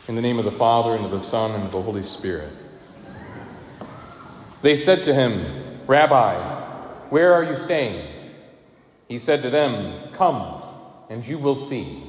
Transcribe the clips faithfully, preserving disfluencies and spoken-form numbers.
In the name of the Father, and of the Son, and of the Holy Spirit. They said to him, "Rabbi, where are you staying?" He said to them, "Come, and you will see."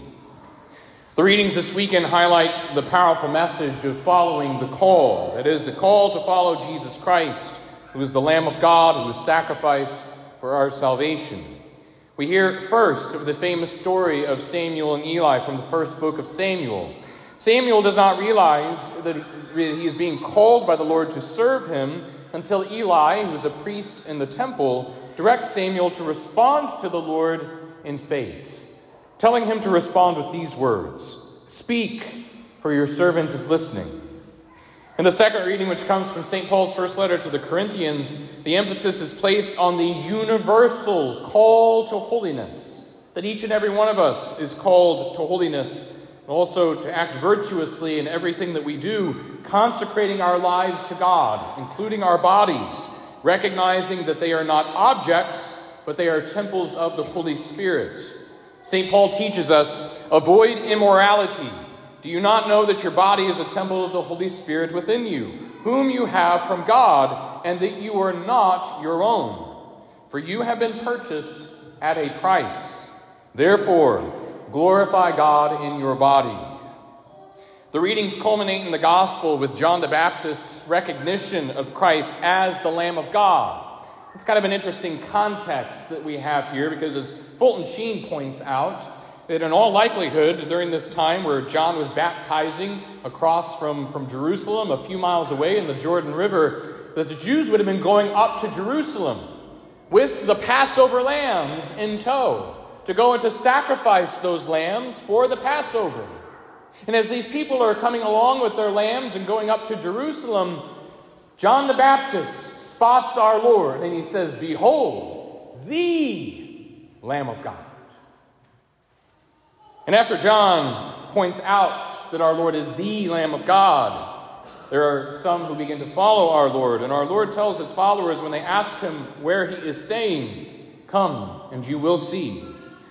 The readings this weekend highlight the powerful message of following the call. That is, the call to follow Jesus Christ, who is the Lamb of God, who was sacrificed for our salvation. We hear first of the famous story of Samuel and Eli from the first book of Samuel. Samuel does not realize that he is being called by the Lord to serve him until Eli, who is a priest in the temple, directs Samuel to respond to the Lord in faith, telling him to respond with these words, "Speak, for your servant is listening." In the second reading, which comes from Saint Paul's first letter to the Corinthians, the emphasis is placed on the universal call to holiness, that each and every one of us is called to holiness, and also to act virtuously in everything that we do, consecrating our lives to God, including our bodies, recognizing that they are not objects, but they are temples of the Holy Spirit. Saint Paul teaches us, "Avoid immorality. Do you not know that your body is a temple of the Holy Spirit within you, whom you have from God, and that you are not your own? For you have been purchased at a price. Therefore, glorify God in your body." The readings culminate in the Gospel with John the Baptist's recognition of Christ as the Lamb of God. It's kind of an interesting context that we have here, because as Fulton Sheen points out, that in all likelihood, during this time where John was baptizing across from, from Jerusalem, a few miles away in the Jordan River, that the Jews would have been going up to Jerusalem with the Passover lambs in tow, to go and to sacrifice those lambs for the Passover. And as these people are coming along with their lambs and going up to Jerusalem, John the Baptist spots our Lord, and he says, "Behold, the Lamb of God." And after John points out that our Lord is the Lamb of God, there are some who begin to follow our Lord. And our Lord tells his followers when they ask him where he is staying, "Come, and you will see."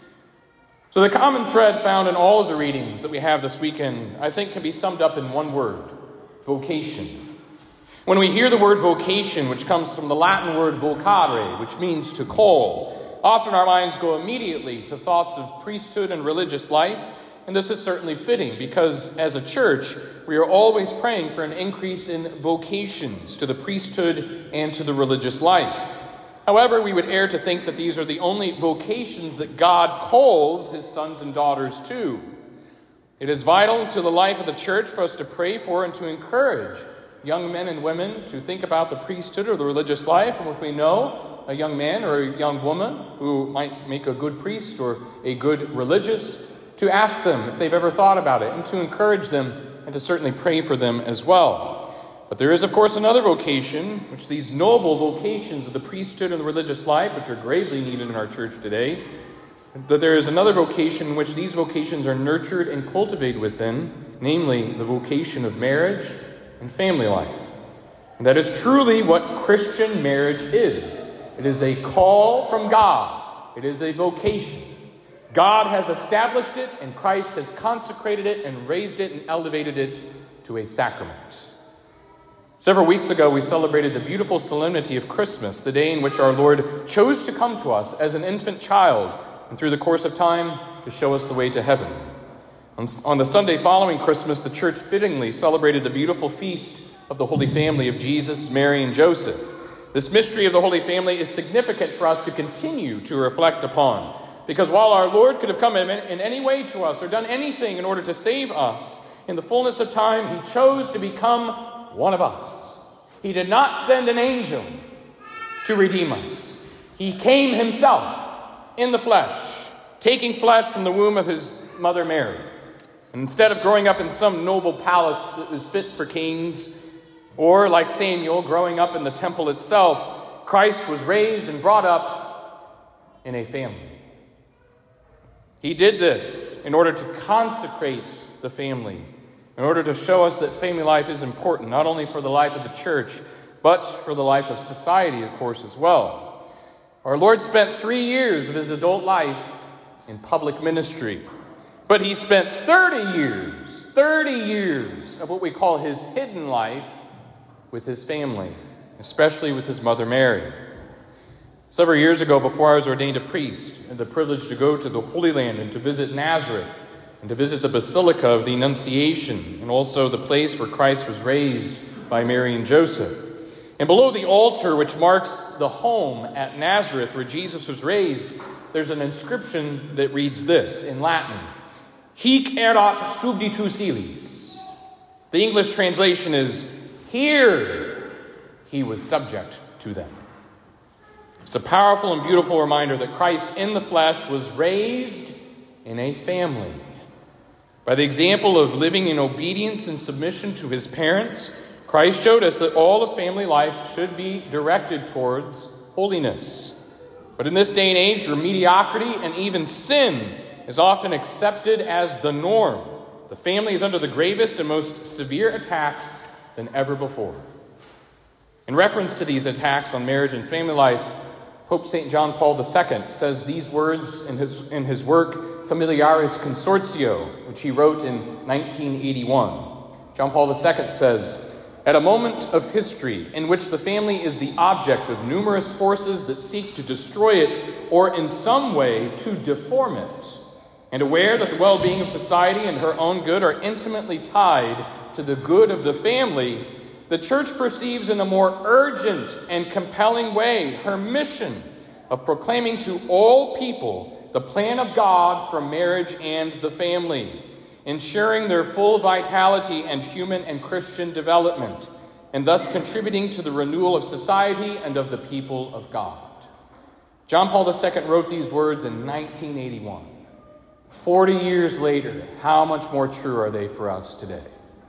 So the common thread found in all of the readings that we have this weekend, I think, can be summed up in one word: vocation. When we hear the word vocation, which comes from the Latin word vocare, which means to call, often our minds go immediately to thoughts of priesthood and religious life, and this is certainly fitting because as a church, we are always praying for an increase in vocations to the priesthood and to the religious life. However, we would err to think that these are the only vocations that God calls his sons and daughters to. It is vital to the life of the church for us to pray for and to encourage young men and women to think about the priesthood or the religious life, and if we know a young man or a young woman who might make a good priest or a good religious, to ask them if they've ever thought about it and to encourage them and to certainly pray for them as well. But there is, of course, another vocation, which these noble vocations of the priesthood and the religious life, which are gravely needed in our church today, that there is another vocation in which these vocations are nurtured and cultivated within, namely the vocation of marriage and family life. And that is truly what Christian marriage is. It is a call from God. It is a vocation. God has established it, and Christ has consecrated it and raised it and elevated it to a sacrament. Several weeks ago, we celebrated the beautiful solemnity of Christmas, the day in which our Lord chose to come to us as an infant child, and through the course of time, to show us the way to heaven. On, on the Sunday following Christmas, the church fittingly celebrated the beautiful feast of the Holy Family of Jesus, Mary, and Joseph. This mystery of the Holy Family is significant for us to continue to reflect upon, because while our Lord could have come in, in any way to us or done anything in order to save us, in the fullness of time, he chose to become one of us. He did not send an angel to redeem us. He came himself in the flesh, taking flesh from the womb of his mother Mary. And instead of growing up in some noble palace that was fit for kings, or like Samuel, growing up in the temple itself, Christ was raised and brought up in a family. He did this in order to consecrate the family, in order to show us that family life is important, not only for the life of the church, but for the life of society, of course, as well. Our Lord spent three years of his adult life in public ministry. But he spent thirty years, thirty years of what we call his hidden life with his family, especially with his mother Mary. Several years ago, before I was ordained a priest, I had the privilege to go to the Holy Land and to visit Nazareth and to visit the Basilica of the Annunciation and also the place where Christ was raised by Mary and Joseph. And below the altar, which marks the home at Nazareth where Jesus was raised, there's an inscription that reads this in Latin: Hic erat subditus illis. The English translation is, here he was subject to them. It's a powerful and beautiful reminder that Christ in the flesh was raised in a family. By the example of living in obedience and submission to his parents, Christ showed us that all of family life should be directed towards holiness. But in this day and age, where mediocrity and even sin is often accepted as the norm, the family is under the gravest and most severe attacks than ever before. In reference to these attacks on marriage and family life, Pope Saint John Paul the Second says these words in his, in his work Familiaris Consortio, which he wrote in nineteen eighty-one. John Paul the Second says, "At a moment of history in which the family is the object of numerous forces that seek to destroy it or in some way to deform it, and aware that the well-being of society and her own good are intimately tied to the good of the family, the Church perceives in a more urgent and compelling way her mission of proclaiming to all people the plan of God for marriage and the family, ensuring their full vitality and human and Christian development, and thus contributing to the renewal of society and of the people of God." John Paul the Second wrote these words in nineteen eighty-one. Forty years later, how much more true are they for us today?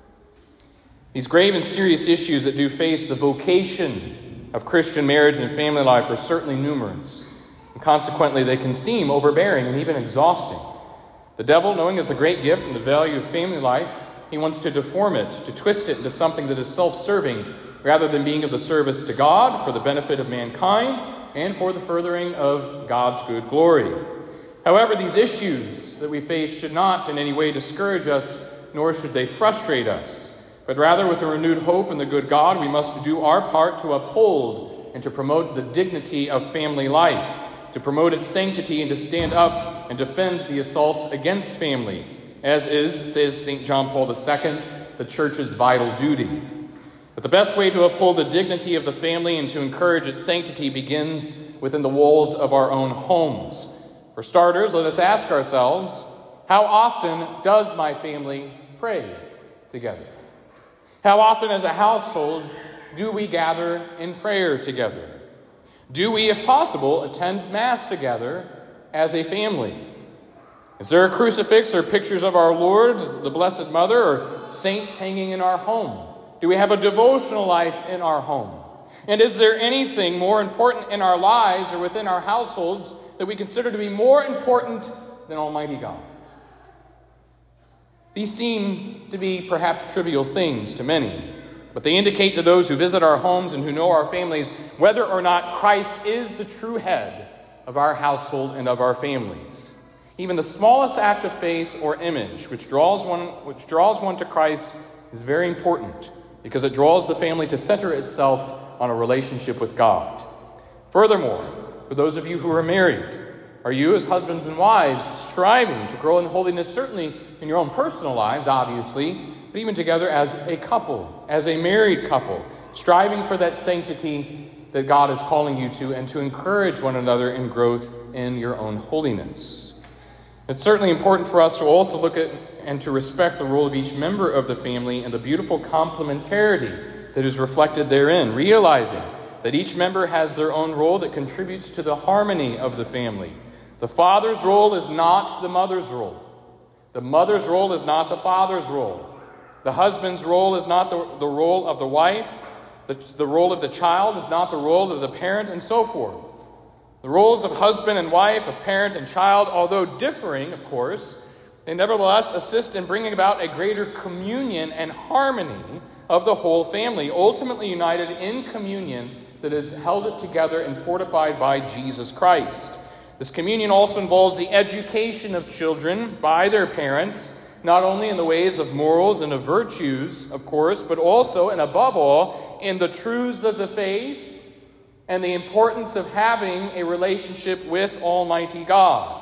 These grave and serious issues that do face the vocation of Christian marriage and family life are certainly numerous, and consequently they can seem overbearing and even exhausting. The devil, knowing that the great gift and the value of family life, he wants to deform it, to twist it into something that is self-serving, rather than being of the service to God for the benefit of mankind and for the furthering of God's good glory. However, these issues that we face should not in any way discourage us, nor should they frustrate us. But rather, with a renewed hope in the good God, we must do our part to uphold and to promote the dignity of family life, to promote its sanctity and to stand up and defend the assaults against family, as is, says Saint John Paul the Second, the Church's vital duty. But the best way to uphold the dignity of the family and to encourage its sanctity begins within the walls of our own homes. For starters, let us ask ourselves, how often does my family pray together? How often as a household do we gather in prayer together? Do we, if possible, attend Mass together as a family? Is there a crucifix or pictures of our Lord, the Blessed Mother, or saints hanging in our home? Do we have a devotional life in our home? And is there anything more important in our lives or within our households that we consider to be more important than Almighty God? These seem to be perhaps trivial things to many, but they indicate to those who visit our homes and who know our families whether or not Christ is the true head of our household and of our families. Even the smallest act of faith or image which draws one, which draws one to Christ is very important because it draws the family to center itself on a relationship with God. Furthermore, for those of you who are married, are you as husbands and wives striving to grow in holiness, certainly in your own personal lives, obviously, but even together as a couple, as a married couple, striving for that sanctity that God is calling you to and to encourage one another in growth in your own holiness? It's certainly important for us to also look at and to respect the role of each member of the family and the beautiful complementarity that is reflected therein, realizing that each member has their own role that contributes to the harmony of the family. The father's role is not the mother's role. The mother's role is not the father's role. The husband's role is not the, the role of the wife. The, the role of the child is not the role of the parent, and so forth. The roles of husband and wife, of parent and child, although differing, of course, they nevertheless assist in bringing about a greater communion and harmony of the whole family, ultimately united in communion that is held together and fortified by Jesus Christ. This communion also involves the education of children by their parents, not only in the ways of morals and of virtues, of course, but also and above all in the truths of the faith and the importance of having a relationship with Almighty God.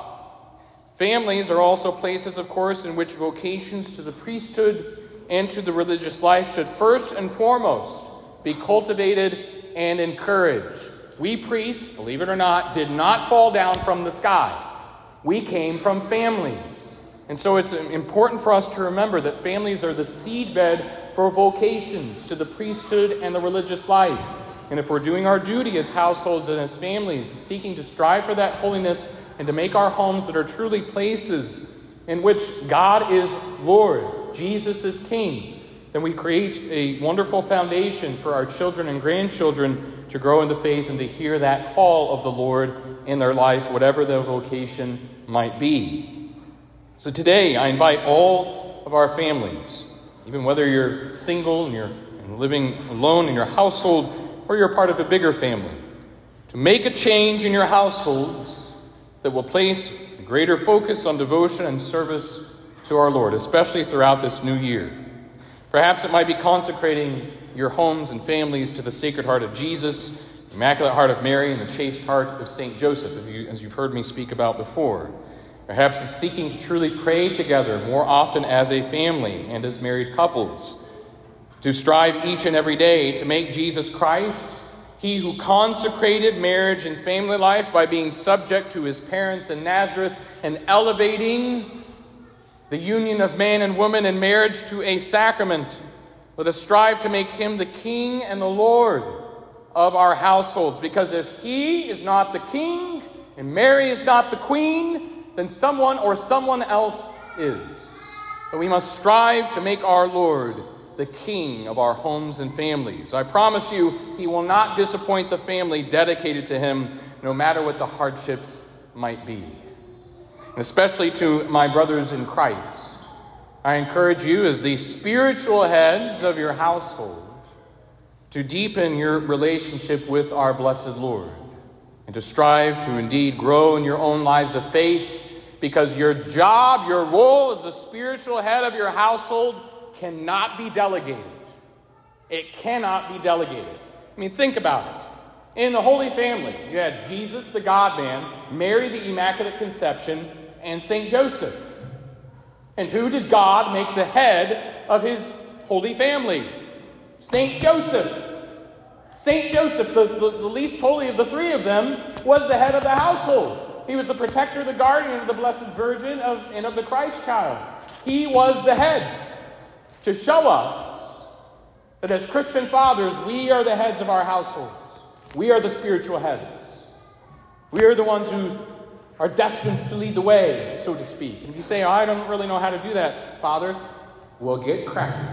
Families are also places, of course, in which vocations to the priesthood and to the religious life should first and foremost be cultivated and encouraged. We priests, believe it or not, did not fall down from the sky. We came from families. And so it's important for us to remember that families are the seedbed for vocations to the priesthood and the religious life. And if we're doing our duty as households and as families, seeking to strive for that holiness and to make our homes that are truly places in which God is Lord, Jesus is King, then we create a wonderful foundation for our children and grandchildren to grow in the faith and to hear that call of the Lord in their life, whatever their vocation might be. So today, I invite all of our families, even whether you're single and you're living alone in your household, or you're part of a bigger family, to make a change in your households that will place a greater focus on devotion and service to our Lord, especially throughout this new year. Perhaps it might be consecrating your homes and families to the Sacred Heart of Jesus, the Immaculate Heart of Mary, and the Chaste Heart of Saint Joseph, as you've heard me speak about before. Perhaps it's seeking to truly pray together more often as a family and as married couples, to strive each and every day to make Jesus Christ, he who consecrated marriage and family life by being subject to his parents in Nazareth and elevating the union of man and woman in marriage to a sacrament. Let us strive to make him the King and the Lord of our households. Because if he is not the king and Mary is not the queen, then someone or someone else is. But we must strive to make our Lord the King of our homes and families. I promise you, he will not disappoint the family dedicated to him, no matter what the hardships might be. And especially to my brothers in Christ, I encourage you as the spiritual heads of your household to deepen your relationship with our blessed Lord and to strive to indeed grow in your own lives of faith, because your job, your role as the spiritual head of your household cannot be delegated. It cannot be delegated. I mean, think about it. In the Holy Family, you had Jesus, the God-man, Mary, the Immaculate Conception, and Saint Joseph. And who did God make the head of his Holy Family? Saint Joseph. Saint Joseph, the, the, the least holy of the three of them, was the head of the household. He was the protector, the guardian of the Blessed Virgin of, and of the Christ child. He was the head, to show us that as Christian fathers, we are the heads of our households. We are the spiritual heads. We are the ones who are destined to lead the way, so to speak. And if you say, oh, I don't really know how to do that, Father, well, get cracking.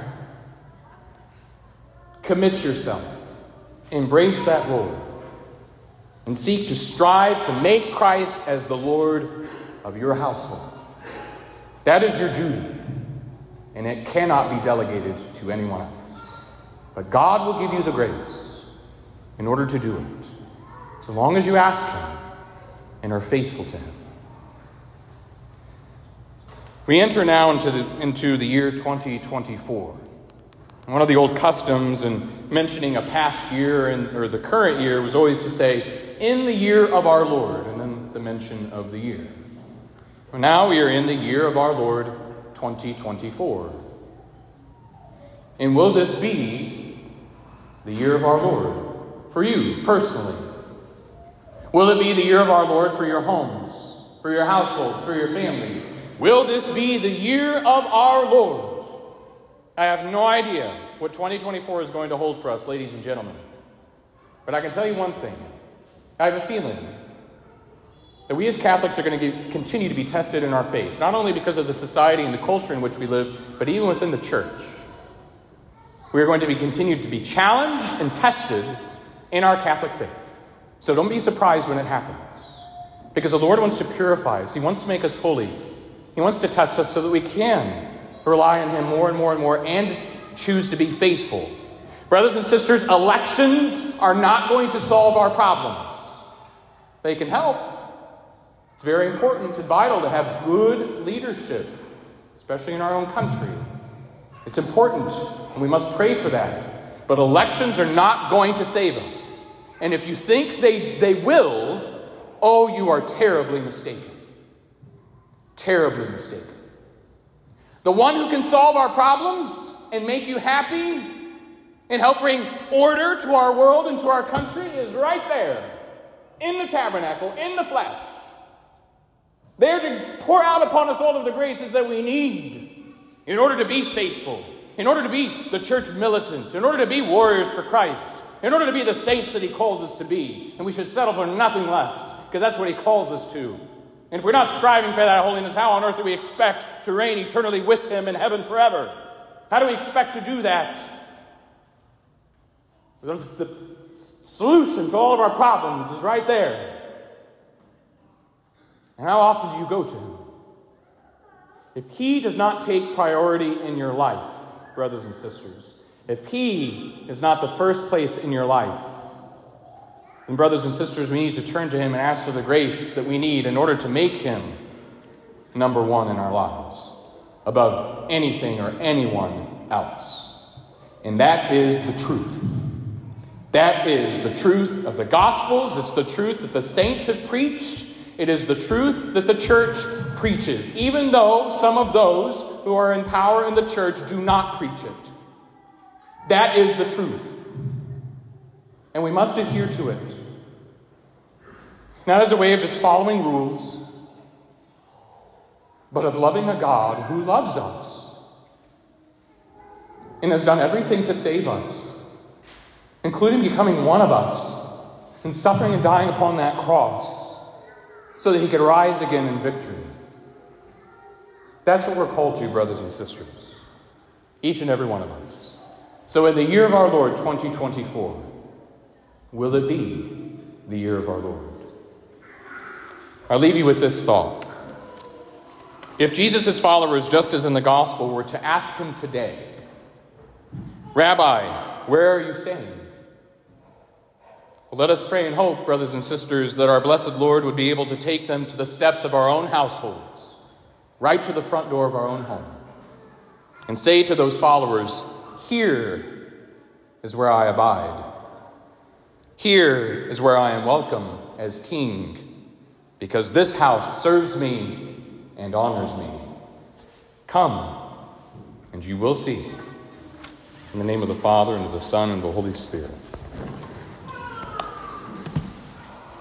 Commit yourself. Embrace that role. And seek to strive to make Christ as the Lord of your household. That is your duty. And it cannot be delegated to anyone else. But God will give you the grace in order to do it, so long as you ask him and are faithful to him. We enter now into the, into the year twenty twenty-four. One of the old customs in mentioning a past year and, or the current year was always to say, in the year of our Lord, and then the mention of the year. Well, now we are in the year of our Lord, twenty twenty-four. And will this be the year of our Lord for you personally? Will it be the year of our Lord for your homes, for your households, for your families? Will this be the year of our Lord? I have no idea what twenty twenty-four is going to hold for us, ladies and gentlemen. But I can tell you one thing. I have a feeling that we as Catholics are going to get, continue to be tested in our faith, not only because of the society and the culture in which we live, but even within the church. We are going to be continued to be challenged and tested in our Catholic faith. So don't be surprised when it happens. Because the Lord wants to purify us. He wants to make us holy. He wants to test us so that we can rely on him more and more and more and choose to be faithful. Brothers and sisters, elections are not going to solve our problems. They can help. It's very important and vital to have good leadership, especially in our own country. It's important, and we must pray for that. But elections are not going to save us. And if you think they, they will, oh, you are terribly mistaken. Terribly mistaken. The one who can solve our problems and make you happy and help bring order to our world and to our country is right there, in the tabernacle, in the flesh. There to pour out upon us all of the graces that we need in order to be faithful, in order to be the church militant, in order to be warriors for Christ, in order to be the saints that he calls us to be. And we should settle for nothing less, because that's what he calls us to. And if we're not striving for that holiness, how on earth do we expect to reign eternally with him in heaven forever? How do we expect to do that? The solution to all of our problems is right there. And how often do you go to him? If he does not take priority in your life, brothers and sisters, if he is not the first place in your life, then brothers and sisters, we need to turn to him and ask for the grace that we need in order to make him number one in our lives, above anything or anyone else. And that is the truth. That is the truth of the Gospels. It's the truth that the saints have preached. It is the truth that the church preaches, even though some of those who are in power in the church do not preach it. That is the truth. And we must adhere to it. Not as a way of just following rules, but of loving a God who loves us and has done everything to save us, including becoming one of us and suffering and dying upon that cross so that he could rise again in victory. That's what we're called to, brothers and sisters, each and every one of us. So in the year of our Lord, twenty twenty-four, will it be the year of our Lord? I'll leave you with this thought. If Jesus' followers, just as in the gospel, were to ask him today, Rabbi, where are you staying? Well, let us pray and hope, brothers and sisters, that our blessed Lord would be able to take them to the steps of our own households, right to the front door of our own home, and say to those followers, here is where I abide. Here is where I am welcome as king, because this house serves me and honors me. Come, and you will see. In the name of the Father, and of the Son, and of the Holy Spirit.